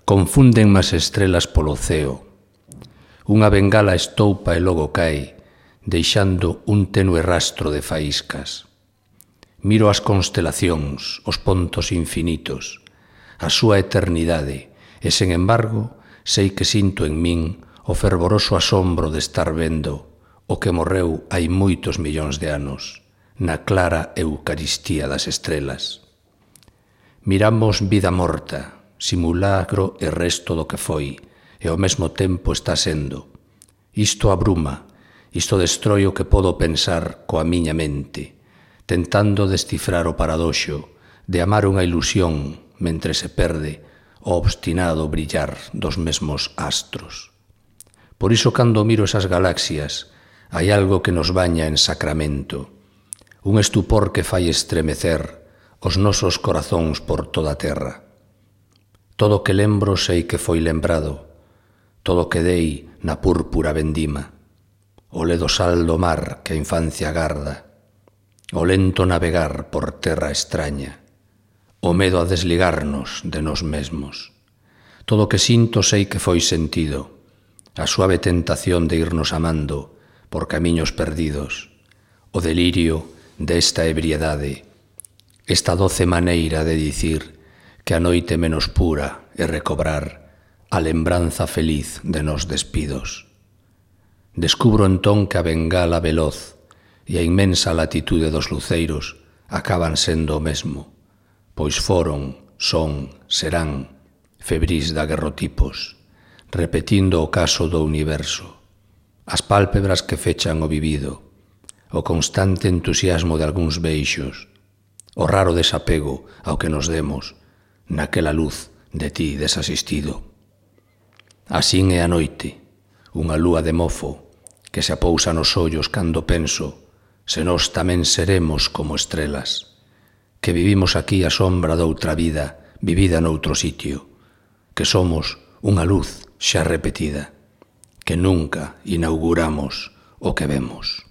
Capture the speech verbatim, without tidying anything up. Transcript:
Confúndenme as estrelas polo ceo. Unha bengala estoupa e logo cae, deixando un tenue rastro de faíscas. Miro as constelacións, os pontos infinitos, a súa eternidade, e, sen embargo, sei que sinto en min o fervoroso asombro de estar vendo o que morreu hai moitos millóns de anos, na clara eucaristía das estrelas. Miramos vida morta, simulacro e resto do que foi, e ao mesmo tempo está sendo. Isto abruma, isto destroi o que podo pensar coa miña mente, tentando descifrar o paradoxo de amar unha ilusión mentre se perde o obstinado brillar dos mesmos astros. Por iso, cando miro esas galaxias, hai algo que nos baña en sacramento, un estupor que fai estremecer os nosos corazóns por toda a terra. Todo o que lembro sei que foi lembrado, todo o que dei na púrpura vendima, o ledo sal do mar que a infancia garda, o lento navegar por terra extraña, o medo a desligarnos de nós mesmos. Todo o que sinto sei que foi sentido, a suave tentación de irnos amando por camiños perdidos, o delirio desta ebriedade, esta doce maneira de dicir que a noite menos pura é recobrar a lembranza feliz de nos despidos. Descubro entón que a bengala veloz e a inmensa latitude dos luceiros acaban sendo o mesmo, pois foron, son, serán febrís daguerrotipos, repetindo o caso do universo, as pálpebras que fechan o vivido, o constante entusiasmo de algúns beixos, o raro desapego ao que nos demos naquela luz de ti desasistido. Asín é a noite, unha lúa de mofo que se apousa nos ollos cando penso se nós tamén seremos como estrelas, que vivimos aquí a sombra doutra vida vivida noutro sitio, que somos unha luz xa repetida, que nunca inauguramos o que vemos.